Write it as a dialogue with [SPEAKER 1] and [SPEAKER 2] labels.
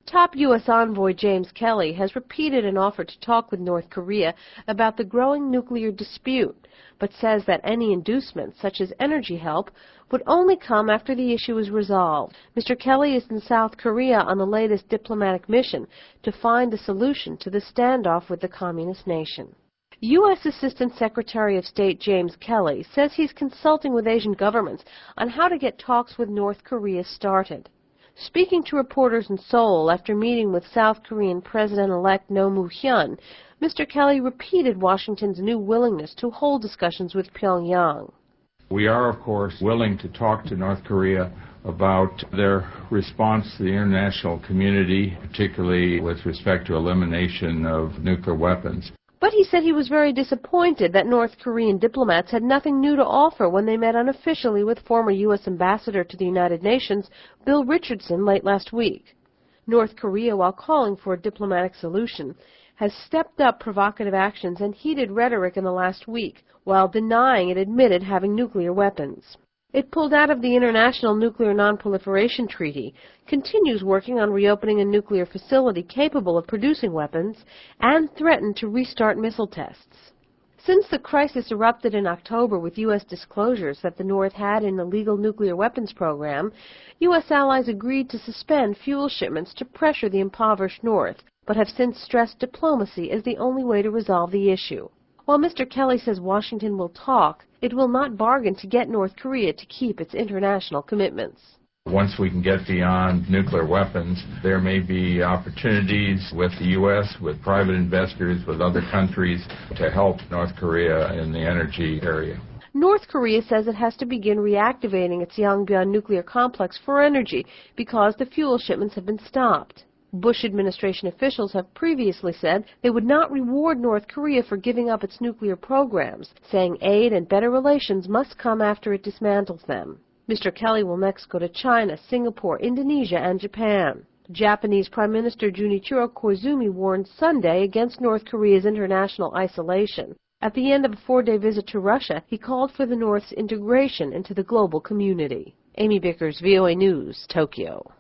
[SPEAKER 1] Top U.S. envoy James Kelly has repeated an offer to talk with North Korea about the growing nuclear dispute, but says that any inducements, such as energy help, would only come after the issue is resolved. Mr. Kelly is in South Korea on the latest diplomatic mission to find a solution to the standoff with the communist nation. U.S. Assistant Secretary of State James Kelly says he's consulting with Asian governments on how to get talks with North Korea started. Speaking to reporters in Seoul after meeting with South Korean President-elect Roh Moo-hyun, Mr. Kelly repeated Washington's new willingness to hold discussions with Pyongyang.
[SPEAKER 2] We are, of course, willing to talk to North Korea about their response to the international community, particularly with respect to elimination of nuclear weapons.
[SPEAKER 1] But he said he was very disappointed that North Korean diplomats had nothing new to offer when they met unofficially with former U.S. Ambassador to the United Nations, Bill Richardson, late last week. North Korea, while calling for a diplomatic solution, has stepped up provocative actions and heated rhetoric in the last week, while denying it admitted having nuclear weapons. It pulled out of the International Nuclear Non-Proliferation Treaty, continues working on reopening a nuclear facility capable of producing weapons, and threatened to restart missile tests. Since the crisis erupted in October with U.S. disclosures that the North had an illegal nuclear weapons program, U.S. allies agreed to suspend fuel shipments to pressure the impoverished North, but have since stressed diplomacy as the only way to resolve the issue. While Mr. Kelly says Washington will talk, it will not bargain to get North Korea to keep its international commitments.
[SPEAKER 2] Once we can get beyond nuclear weapons, there may be opportunities with the U.S., with private investors, with other countries to help North Korea in the energy area.
[SPEAKER 1] North Korea says it has to begin reactivating its Yongbyon nuclear complex for energy because the fuel shipments have been stopped. Bush administration officials have previously said they would not reward North Korea for giving up its nuclear programs, saying aid and better relations must come after it dismantles them. Mr. Kelly will next go to China, Singapore, Indonesia, and Japan. Japanese Prime Minister Junichiro Koizumi warned Sunday against North Korea's international isolation. At the end of a 4-day visit to Russia, he called for the North's integration into the global community. Amy Bickers, VOA News, Tokyo.